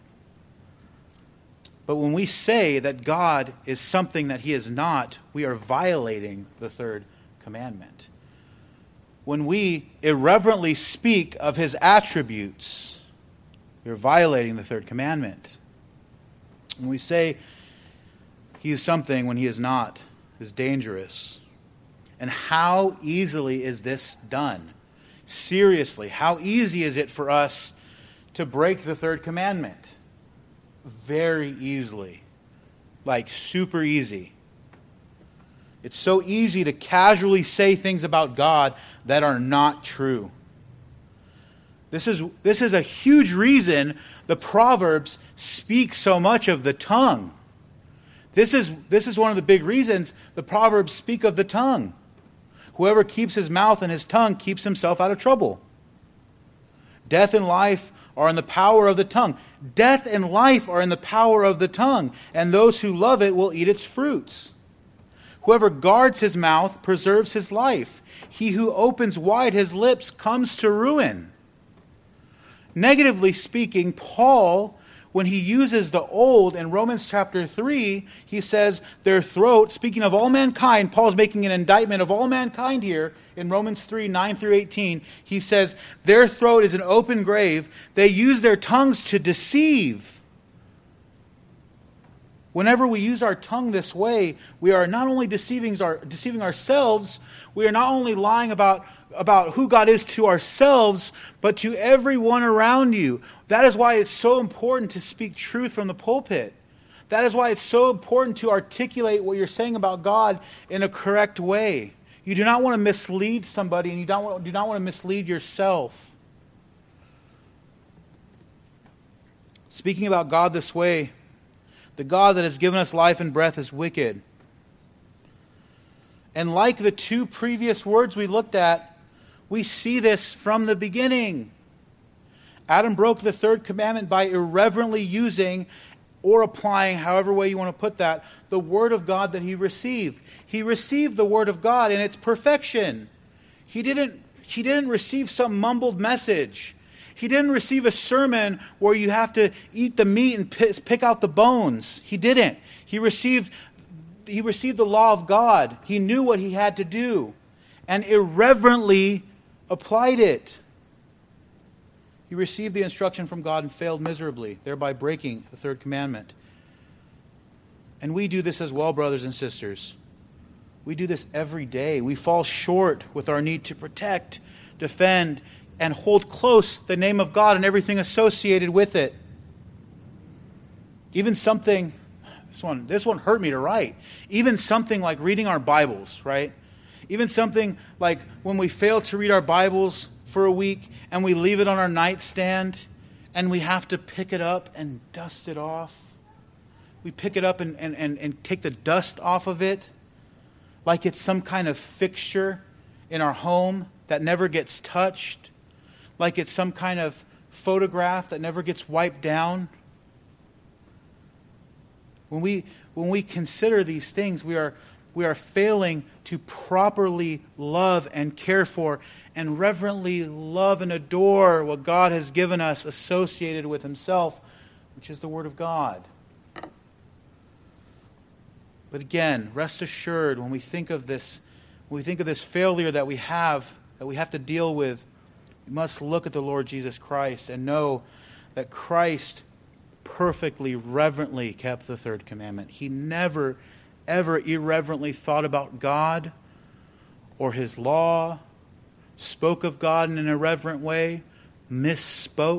But when we say that God is something that he is not, we are violating the third commandment. When we irreverently speak of his attributes, we are violating the third commandment. When we say he is something when he is not, is dangerous. And how easily is this done? Seriously, how easy is it for us to break the third commandment? Very easily. Like super easy. It's so easy to casually say things about God that are not true. This is a huge reason the Proverbs speak so much of the tongue. This is one of the big reasons the Proverbs speak of the tongue. Whoever keeps his mouth and his tongue keeps himself out of trouble. Death and life are in the power of the tongue. Death and life are in the power of the tongue, and those who love it will eat its fruits. Whoever guards his mouth preserves his life. He who opens wide his lips comes to ruin. Negatively speaking, Paul, when he uses the old in Romans chapter 3, he says their throat, speaking of all mankind, Paul's making an indictment of all mankind here in Romans 3, 9 through 18. He says their throat is an open grave. They use their tongues to deceive. Whenever we use our tongue this way, we are not only deceiving ourselves, we are not only lying about who God is to ourselves, but to everyone around you. That is why it's so important to speak truth from the pulpit. That is why it's so important to articulate what you're saying about God in a correct way. You do not want to mislead somebody, and you do not want to mislead yourself. Speaking about God this way, the God that has given us life and breath is wicked. And like the two previous words we looked at, we see this from the beginning. Adam broke the third commandment by irreverently using or applying, however way you want to put that, the Word of God that he received. He received the Word of God in its perfection. He didn't receive some mumbled message. He didn't receive a sermon where you have to eat the meat and pick out the bones. He didn't. He received the law of God. He knew what he had to do and irreverently applied it. He received the instruction from God and failed miserably, thereby breaking the third commandment. And we do this as well, brothers and sisters. We do this every day. We fall short with our need to protect, defend, and hold close the name of God and everything associated with it. Even something, this one hurt me to write. Even something like reading our Bibles, right? Even something like when we fail to read our Bibles for a week and we leave it on our nightstand and we have to pick it up and dust it off. We pick it up and take the dust off of it like it's some kind of fixture in our home that never gets touched, like it's some kind of photograph that never gets wiped down. When we consider these things, we are failing to properly love and care for and reverently love and adore what God has given us associated with Himself, which is the Word of God. But again, rest assured, when we think of this failure that we have to deal with, we must look at the Lord Jesus Christ and know that Christ perfectly, reverently kept the third commandment. He never, ever irreverently thought about God or His law, spoke of God in an irreverent way, misspoke.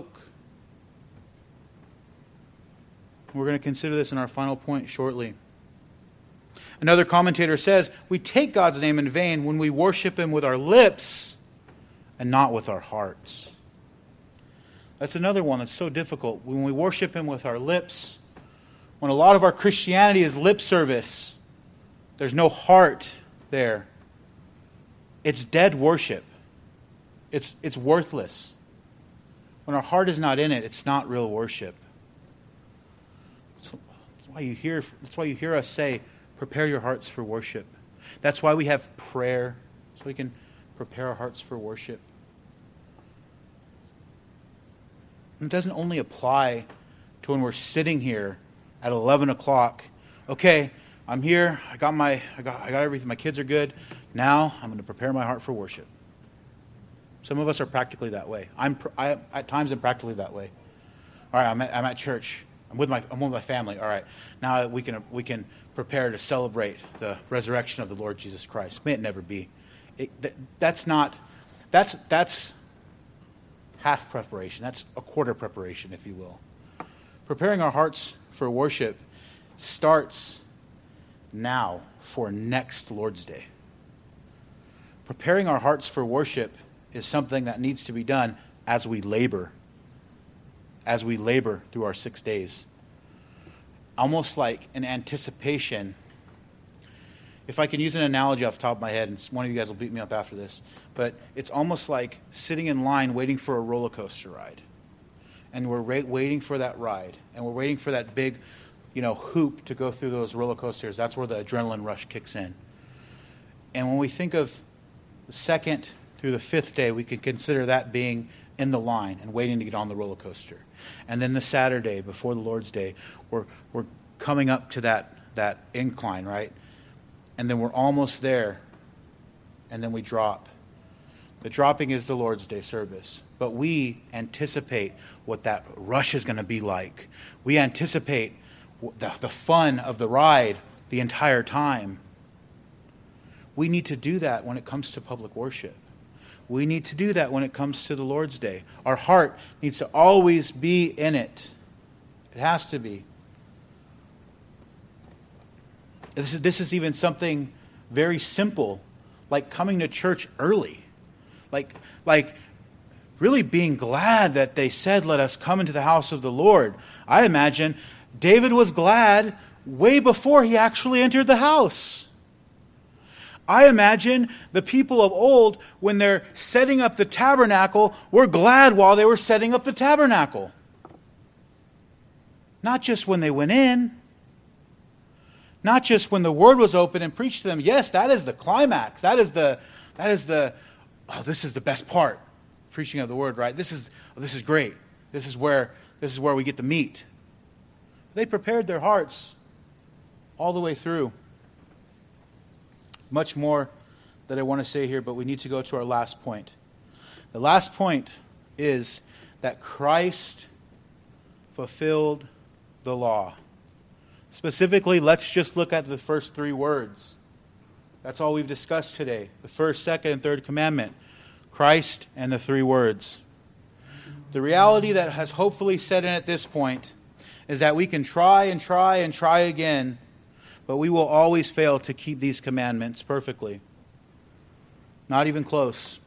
We're going to consider this in our final point shortly. Another commentator says, we take God's name in vain when we worship Him with our lips and not with our hearts. That's another one that's so difficult. When we worship Him with our lips, when a lot of our Christianity is lip service, there's no heart there. It's dead worship. It's worthless. When our heart is not in it, it's not real worship. That's why you hear us say, prepare your hearts for worship. That's why we have prayer, so we can prepare our hearts for worship. It doesn't only apply to when we're sitting here at 11 o'clock. Okay, I'm here. I got everything. My kids are good. Now I'm going to prepare my heart for worship. Some of us are practically that way. I at times am practically that way. All right, I'm at church. I'm with my family. All right, now we can prepare to celebrate the resurrection of the Lord Jesus Christ. May it never be. That's half preparation. That's a quarter preparation, if you will. Preparing our hearts for worship starts now for next Lord's Day. Preparing our hearts for worship is something that needs to be done as we labor through our 6 days. Almost like an anticipation. If I can use an analogy off the top of my head, and one of you guys will beat me up after this, but it's almost like sitting in line waiting for a roller coaster ride. And we're waiting for that ride. And we're waiting for that big, hoop to go through those roller coasters. That's where the adrenaline rush kicks in. And when we think of the second through the fifth day, we can consider that being in the line and waiting to get on the roller coaster. And then the Saturday before the Lord's Day, we're coming up to that incline, right? And then we're almost there, and then we drop. The dropping is the Lord's Day service. But we anticipate what that rush is going to be like. We anticipate the fun of the ride the entire time. We need to do that when it comes to public worship. We need to do that when it comes to the Lord's Day. Our heart needs to always be in it. It has to be. This is even something very simple, like coming to church early. Like really being glad that they said, let us come into the house of the Lord. I imagine David was glad way before he actually entered the house. I imagine the people of old, when they're setting up the tabernacle, were glad while they were setting up the tabernacle. Not just when they went in. Not just when the word was open and preached to them. Yes, that is the climax. That is the this is the best part. Preaching of the word, right? This is great. This is where we get to meet. They prepared their hearts all the way through. Much more that I want to say here, but we need to go to our last point. The last point is that Christ fulfilled the law. Specifically, let's just look at the first three words. That's all we've discussed today. The first, second, and third commandment. Christ and the three words. The reality that has hopefully set in at this point is that we can try and try and try again, but we will always fail to keep these commandments perfectly. Not even close.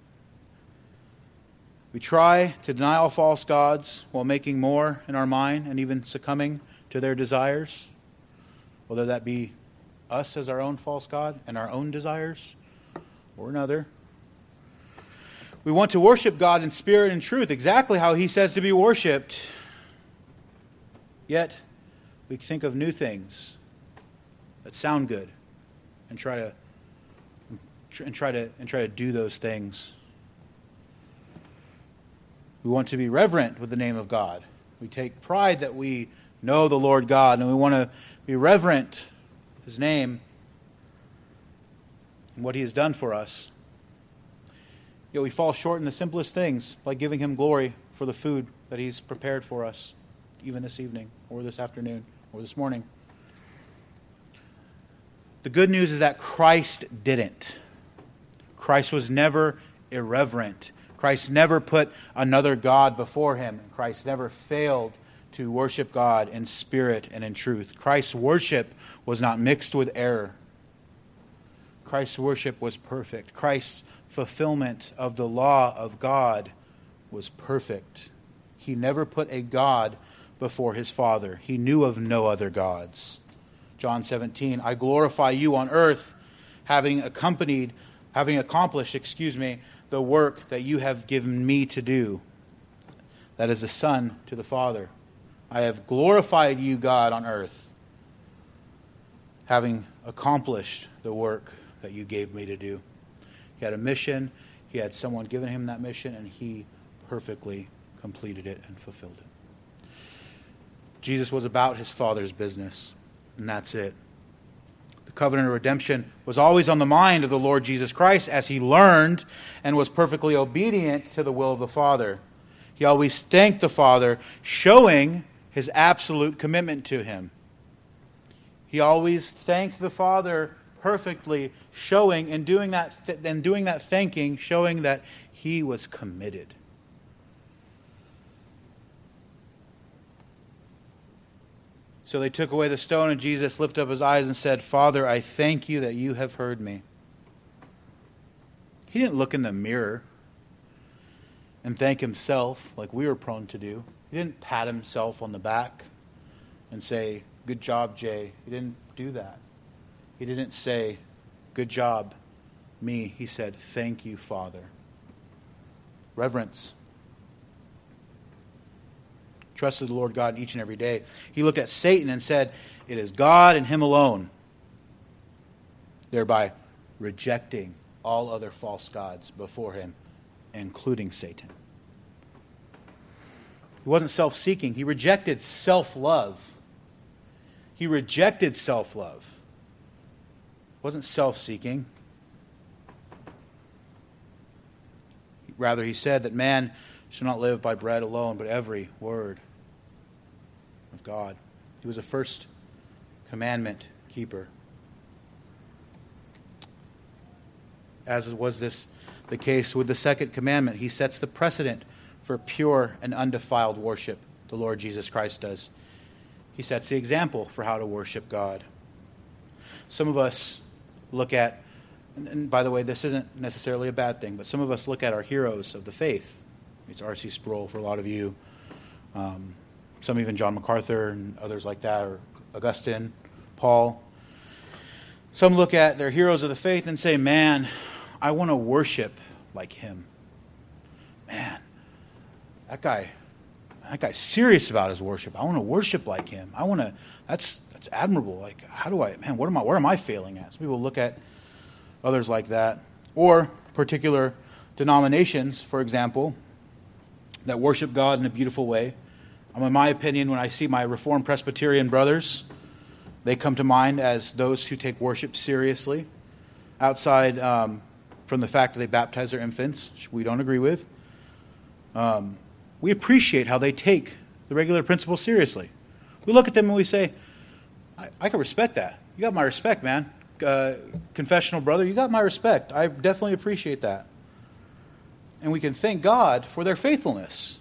We try to deny all false gods while making more in our mind and even succumbing to their desires, whether that be us as our own false god and our own desires or another. We want to worship God in spirit and truth, exactly how He says to be worshipped. Yet, we think of new things that sound good and try to do those things. We want to be reverent with the name of God. We take pride that we know the Lord God, and we want to be reverent with His name and what He has done for us. Yet we fall short in the simplest things, like giving Him glory for the food that He's prepared for us, even this evening, or this afternoon, or this morning. The good news is that Christ didn't. Christ was never irreverent. Christ never put another God before Him. Christ never failed to worship God in spirit and in truth. Christ's worship was not mixed with error. Christ's worship was perfect. Christ's fulfillment of the law of God was perfect. He never put a God before His Father. He knew of no other gods. John 17, I glorify you on earth, having accomplished, the work that you have given me to do. That is the Son to the Father. I have glorified you, God, on earth, having accomplished the work that you gave me to do. He had a mission, he had someone giving him that mission, and he perfectly completed it and fulfilled it. Jesus was about His Father's business, and that's it. The covenant of redemption was always on the mind of the Lord Jesus Christ as He learned and was perfectly obedient to the will of the Father. He always thanked the Father, showing His absolute commitment to Him. He always thanked the Father perfectly, showing and doing that thanking, showing that He was committed. So they took away the stone, and Jesus lifted up His eyes and said, Father, I thank you that you have heard me. He didn't look in the mirror and thank Himself like we were prone to do. He didn't pat Himself on the back and say, good job, Jay. He didn't do that. He didn't say, good job, me. He said, thank you, Father. Reverence. Trusted the Lord God each and every day. He looked at Satan and said, it is God and Him alone. Thereby rejecting all other false gods before Him, including Satan. He wasn't self-seeking. He rejected self-love. He rejected self-love. He wasn't self-seeking. Rather, He said that man shall not live by bread alone, but every word of God. He was a first commandment keeper. As was this the case with the second commandment, He sets the precedent for pure and undefiled worship. The Lord Jesus Christ does. He sets the example for how to worship God. Some of us look at, and by the way, this isn't necessarily a bad thing, but some of us look at our heroes of the faith. It's R.C. Sproul for a lot of you. Some even John MacArthur and others like that, or Augustine, Paul. Some look at their heroes of the faith and say, man, I want to worship like him. Man, that guy's serious about his worship. I want to worship like him. That's admirable. Like, where am I failing at? Some people look at others like that. Or particular denominations, for example, that worship God in a beautiful way. In my opinion, when I see my Reformed Presbyterian brothers, they come to mind as those who take worship seriously, outside from the fact that they baptize their infants, which we don't agree with. We appreciate how they take the regular principles seriously. We look at them and we say, I can respect that. You got my respect, man. Confessional brother, you got my respect. I definitely appreciate that. And we can thank God for their faithfulness.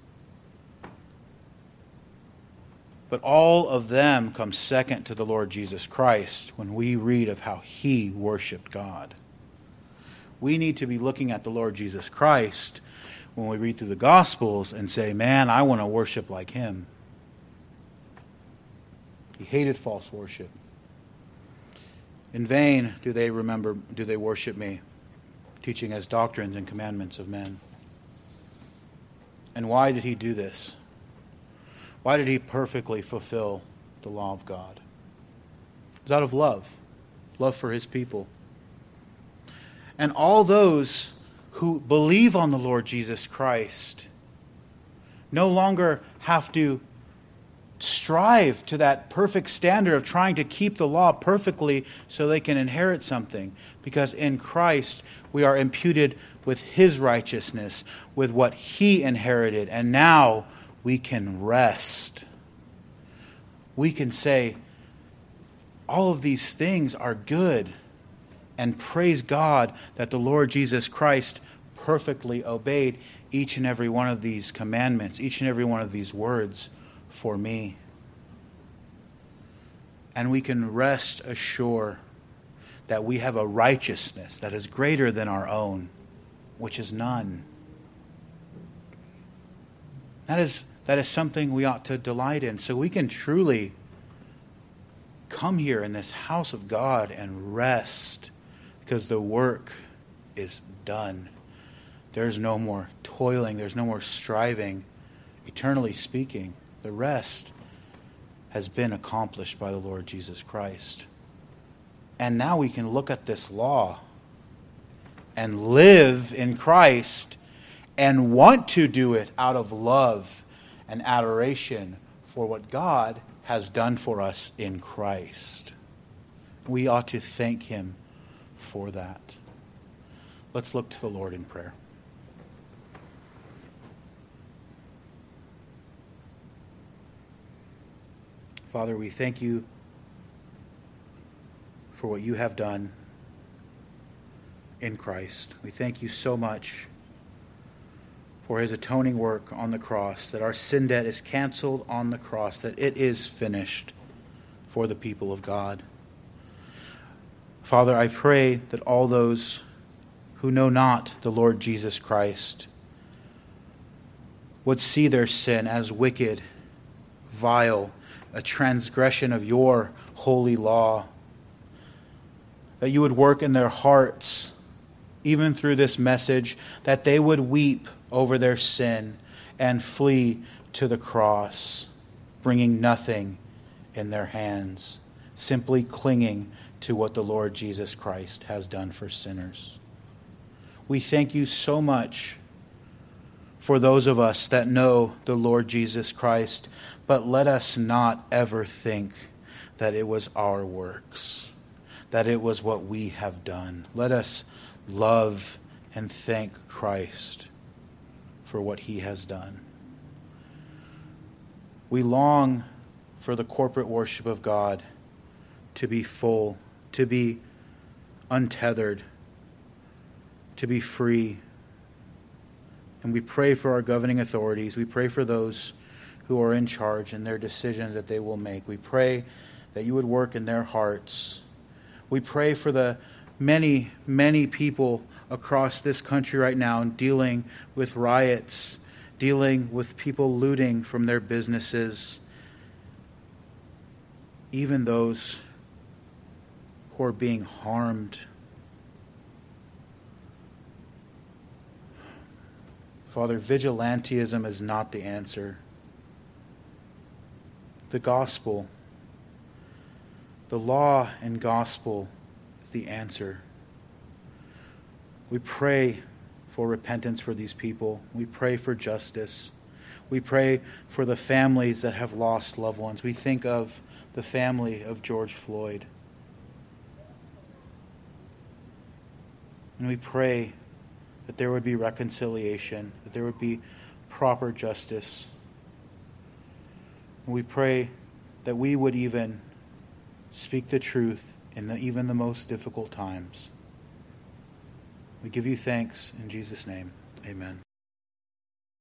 But all of them come second to the Lord Jesus Christ when we read of how he worshiped God. We need to be looking at the Lord Jesus Christ when we read through the Gospels and say, man, I want to worship like him. He hated false worship. In vain do they worship me, teaching as doctrines and commandments of men. And why did he do this? Why did he perfectly fulfill the law of God? It was out of love for his people. And all those who believe on the Lord Jesus Christ no longer have to strive to that perfect standard of trying to keep the law perfectly so they can inherit something. Because in Christ we are imputed with his righteousness, with what he inherited. And now we can rest. We can say, all of these things are good, and praise God that the Lord Jesus Christ perfectly obeyed each and every one of these commandments, each and every one of these words for me. And we can rest assured that we have a righteousness that is greater than our own, which is none. That is something we ought to delight in. So we can truly come here in this house of God and rest, because the work is done. There's no more toiling. There's no more striving. Eternally speaking, the rest has been accomplished by the Lord Jesus Christ. And now we can look at this law and live in Christ and want to do it out of love and adoration for what God has done for us in Christ. We ought to thank him for that. Let's look to the Lord in prayer. Father, we thank you for what you have done in Christ. We thank you so much for his atoning work on the cross, that our sin debt is canceled on the cross, that it is finished for the people of God. Father, I pray that all those who know not the Lord Jesus Christ would see their sin as wicked, vile, a transgression of your holy law, that you would work in their hearts, even through this message, that they would weep over their sin and flee to the cross, bringing nothing in their hands, simply clinging to what the Lord Jesus Christ has done for sinners. We thank you so much for those of us that know the Lord Jesus Christ, but let us not ever think that it was our works, that it was what we have done. Let us love and thank Christ for what he has done. We long for the corporate worship of God to be full, to be untethered, to be free. And we pray for our governing authorities. We pray for those who are in charge and their decisions that they will make. We pray that you would work in their hearts We pray for the many, many people across this country right now dealing with riots, dealing with people looting from their businesses, even those who are being harmed. Father, vigilantism is not the answer. The gospel, the law and gospel is the answer. We pray for repentance for these people. We pray for justice. We pray for the families that have lost loved ones. We think of the family of George Floyd. And we pray that there would be reconciliation, that there would be proper justice. And we pray that we would even speak the truth in even the most difficult times. We give you thanks in Jesus' name. Amen.